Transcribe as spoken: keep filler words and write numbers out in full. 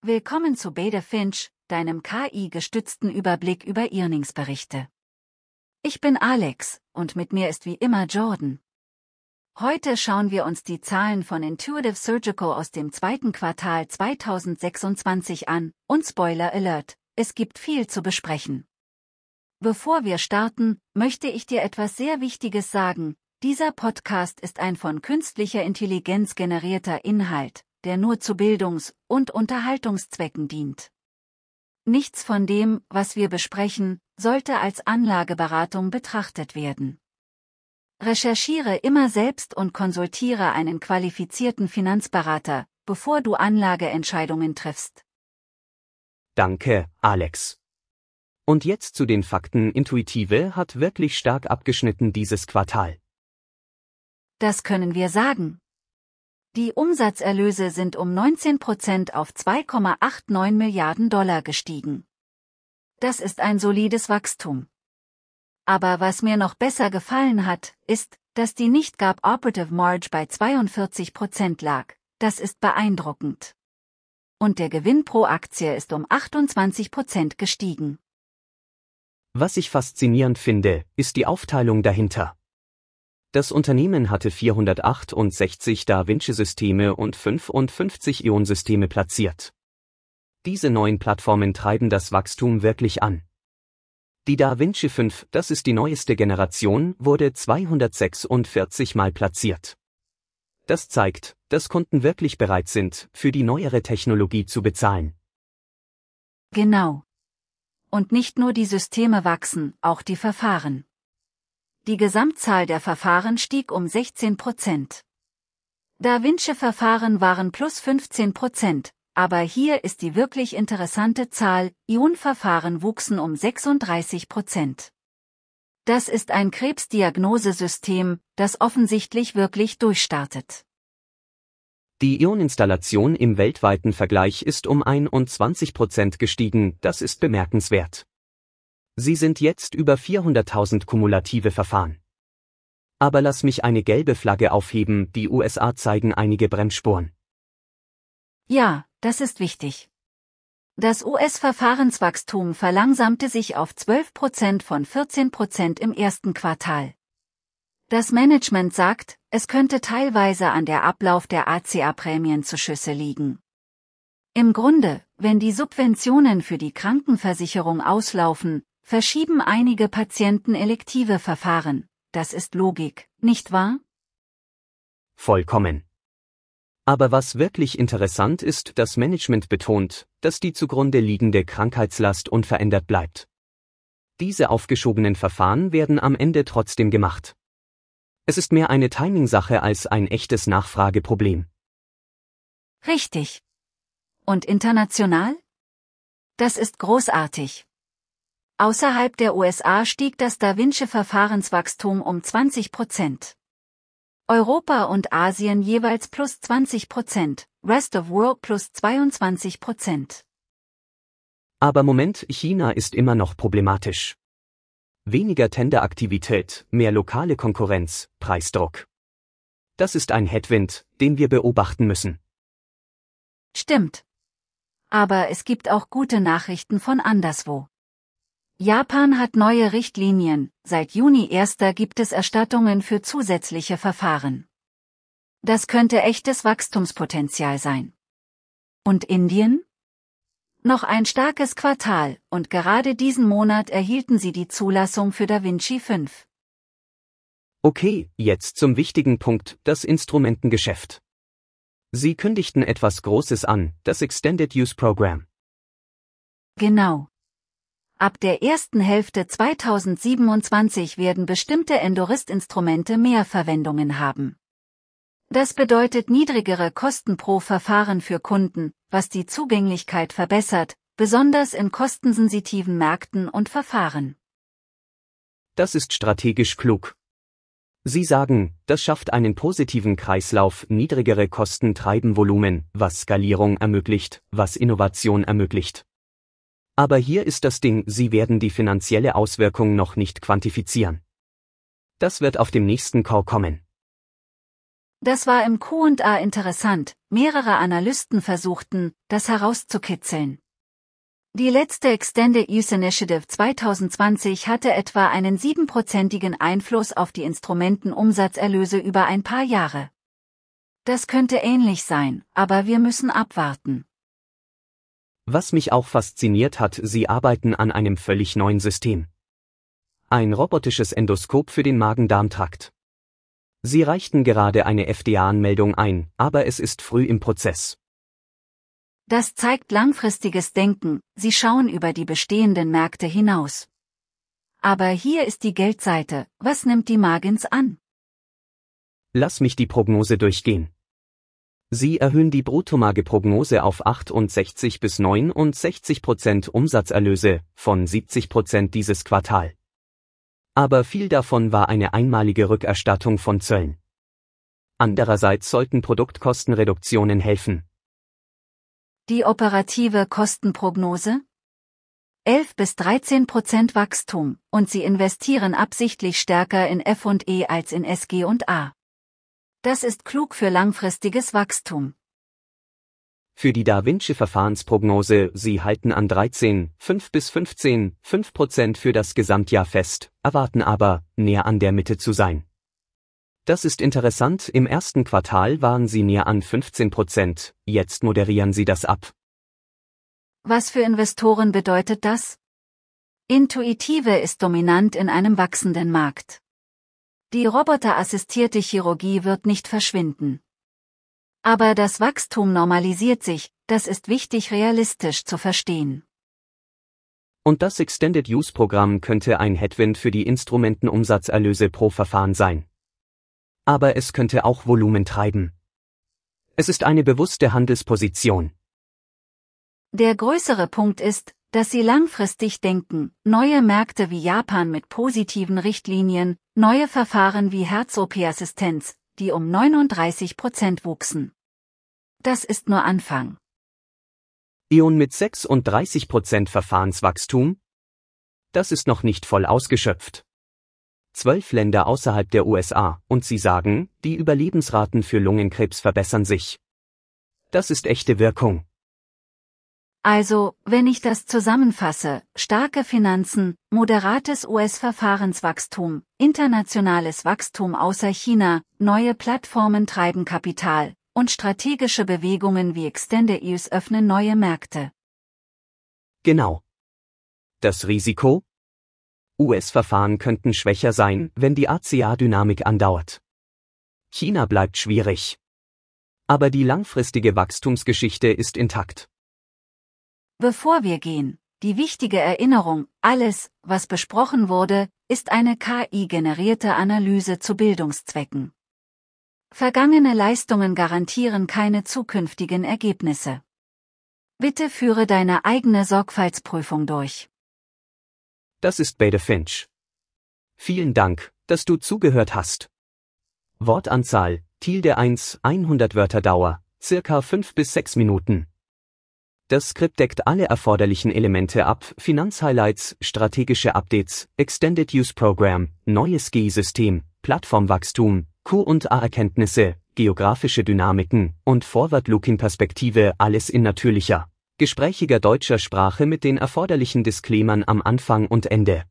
Willkommen zu Bede Finch, deinem K I-gestützten Überblick über Earningsberichte. Ich bin Alex, und mit mir ist wie immer Jordan. Heute schauen wir uns die Zahlen von Intuitive Surgical aus dem zweiten Quartal zweitausendsechsundzwanzig an, und Spoiler Alert, es gibt viel zu besprechen. Bevor wir starten, möchte ich dir etwas sehr Wichtiges sagen: Dieser Podcast ist ein von künstlicher Intelligenz generierter Inhalt, der nur zu Bildungs- und Unterhaltungszwecken dient. Nichts von dem, was wir besprechen, sollte als Anlageberatung betrachtet werden. Recherchiere immer selbst und konsultiere einen qualifizierten Finanzberater, bevor du Anlageentscheidungen triffst. Danke, Alex. Und jetzt zu den Fakten. Intuitive hat wirklich stark abgeschnitten dieses Quartal. Das können wir sagen. Die Umsatzerlöse sind um neunzehn Prozent auf zwei Komma neunundachtzig Milliarden Dollar gestiegen. Das ist ein solides Wachstum. Aber was mir noch besser gefallen hat, ist, dass die Nicht-GAAP Operative Marge bei zweiundvierzig Prozent lag. Das ist beeindruckend. Und der Gewinn pro Aktie ist um achtundzwanzig Prozent gestiegen. Was ich faszinierend finde, ist die Aufteilung dahinter. Das Unternehmen hatte vierhundertachtundsechzig DaVinci-Systeme und fünfundfünfzig Ion-Systeme platziert. Diese neuen Plattformen treiben das Wachstum wirklich an. Die DaVinci fünf, das ist die neueste Generation, wurde zweihundertsechsundvierzig Mal platziert. Das zeigt, dass Kunden wirklich bereit sind, für die neuere Technologie zu bezahlen. Genau. Und nicht nur die Systeme wachsen, auch die Verfahren. Die Gesamtzahl der Verfahren stieg um sechzehn Prozent. DaVinci-Verfahren waren plus fünfzehn Prozent, aber hier ist die wirklich interessante Zahl: Ion-Verfahren wuchsen um sechsunddreißig Prozent. Das ist ein Krebsdiagnosesystem, das offensichtlich wirklich durchstartet. Die Ion-Installation im weltweiten Vergleich ist um einundzwanzig Prozent gestiegen, das ist bemerkenswert. Sie sind jetzt über vierhunderttausend kumulative Verfahren. Aber lass mich eine gelbe Flagge aufheben: Die U S A zeigen einige Bremsspuren. Ja, das ist wichtig. Das U S-Verfahrenswachstum verlangsamte sich auf zwölf Prozent von vierzehn Prozent im ersten Quartal. Das Management sagt, es könnte teilweise an der Ablauf der A C A-Prämienzuschüsse liegen. Im Grunde, wenn die Subventionen für die Krankenversicherung auslaufen, verschieben einige Patienten elektive Verfahren. Das ist Logik, nicht wahr? Vollkommen. Aber was wirklich interessant ist, das Management betont, dass die zugrunde liegende Krankheitslast unverändert bleibt. Diese aufgeschobenen Verfahren werden am Ende trotzdem gemacht. Es ist mehr eine Timing-Sache als ein echtes Nachfrageproblem. Richtig. Und international? Das ist großartig. Außerhalb der U S A stieg das DaVinci-Verfahrenswachstum um zwanzig Prozent. Europa und Asien jeweils plus zwanzig Prozent, Rest of World plus zweiundzwanzig Prozent. Aber Moment, China ist immer noch problematisch. Weniger Tenderaktivität, mehr lokale Konkurrenz, Preisdruck. Das ist ein Headwind, den wir beobachten müssen. Stimmt. Aber es gibt auch gute Nachrichten von anderswo. Japan hat neue Richtlinien, seit Juni erster gibt es Erstattungen für zusätzliche Verfahren. Das könnte echtes Wachstumspotenzial sein. Und Indien? Noch ein starkes Quartal, und gerade diesen Monat erhielten sie die Zulassung für DaVinci fünf. Okay, jetzt zum wichtigen Punkt, das Instrumentengeschäft. Sie kündigten etwas Großes an, das Extended Use Program. Genau. Ab der ersten Hälfte zweitausendsiebenundzwanzig werden bestimmte Endorist-Instrumente mehr Verwendungen haben. Das bedeutet niedrigere Kosten pro Verfahren für Kunden, was die Zugänglichkeit verbessert, besonders in kostensensitiven Märkten und Verfahren. Das ist strategisch klug. Sie sagen, das schafft einen positiven Kreislauf: niedrigere Kosten treiben Volumen, was Skalierung ermöglicht, was Innovation ermöglicht. Aber hier ist das Ding: Sie werden die finanzielle Auswirkung noch nicht quantifizieren. Das wird auf dem nächsten Call kommen. Das war im Q und A interessant, mehrere Analysten versuchten, das herauszukitzeln. Die letzte Extended Use Initiative zwanzig zwanzig hatte etwa einen siebenprozentigen Einfluss auf die Instrumentenumsatzerlöse über ein paar Jahre. Das könnte ähnlich sein, aber wir müssen abwarten. Was mich auch fasziniert hat, sie arbeiten an einem völlig neuen System. Ein robotisches Endoskop für den Magen-Darm-Trakt. Sie reichten gerade eine F D A-Anmeldung ein, aber es ist früh im Prozess. Das zeigt langfristiges Denken, sie schauen über die bestehenden Märkte hinaus. Aber hier ist die Geldseite, was nimmt die Margins an? Lass mich die Prognose durchgehen. Sie erhöhen die Bruttomarge-Prognose auf achtundsechzig bis neunundsechzig Prozent Umsatzerlöse von siebzig Prozent dieses Quartal. Aber viel davon war eine einmalige Rückerstattung von Zöllen. Andererseits sollten Produktkostenreduktionen helfen. Die operative Kostenprognose? elf bis dreizehn Prozent Wachstum, und sie investieren absichtlich stärker in F und E als in S G und A. Das ist klug für langfristiges Wachstum. Für die Da Vinci-Verfahrensprognose, sie halten an dreizehn Komma fünf bis fünfzehn Komma fünf Prozent für das Gesamtjahr fest, erwarten aber, näher an der Mitte zu sein. Das ist interessant, im ersten Quartal waren sie näher an fünfzehn Prozent, jetzt moderieren sie das ab. Was für Investoren bedeutet das? Intuitive ist dominant in einem wachsenden Markt. Die roboterassistierte Chirurgie wird nicht verschwinden. Aber das Wachstum normalisiert sich, das ist wichtig realistisch zu verstehen. Und das Extended-Use-Programm könnte ein Headwind für die Instrumentenumsatzerlöse pro Verfahren sein. Aber es könnte auch Volumen treiben. Es ist eine bewusste Handelsposition. Der größere Punkt ist, dass sie langfristig denken, neue Märkte wie Japan mit positiven Richtlinien, neue Verfahren wie Herz-O P-Assistenz, die um neununddreißig Prozent wuchsen. Das ist nur Anfang. E O N mit sechsunddreißig Prozent Verfahrenswachstum? Das ist noch nicht voll ausgeschöpft. Zwölf Länder außerhalb der U S A, und sie sagen, die Überlebensraten für Lungenkrebs verbessern sich. Das ist echte Wirkung. Also, wenn ich das zusammenfasse, starke Finanzen, moderates U S-Verfahrenswachstum, internationales Wachstum außer China, neue Plattformen treiben Kapital, und strategische Bewegungen wie Extended Use öffnen neue Märkte. Genau. Das Risiko? U S-Verfahren könnten schwächer sein, wenn die A C A-Dynamik andauert. China bleibt schwierig. Aber die langfristige Wachstumsgeschichte ist intakt. Bevor wir gehen, die wichtige Erinnerung, alles, was besprochen wurde, ist eine K I-generierte Analyse zu Bildungszwecken. Vergangene Leistungen garantieren keine zukünftigen Ergebnisse. Bitte führe deine eigene Sorgfaltsprüfung durch. Das ist Bede Finch. Vielen Dank, dass du zugehört hast. Wortanzahl, Tilde eins, hundert Wörter Dauer, circa fünf bis sechs Minuten. Das Skript deckt alle erforderlichen Elemente ab: Finanzhighlights, strategische Updates, Extended Use Program, neues G I-System, Plattformwachstum, Q und A-Erkenntnisse, geografische Dynamiken und Forward-Looking-Perspektive, alles in natürlicher, gesprächiger deutscher Sprache mit den erforderlichen Disclaimern am Anfang und Ende.